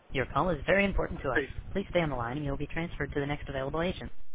Your call is very important to us. Hey, Please stay on the line and you will be transferred to the next available agent.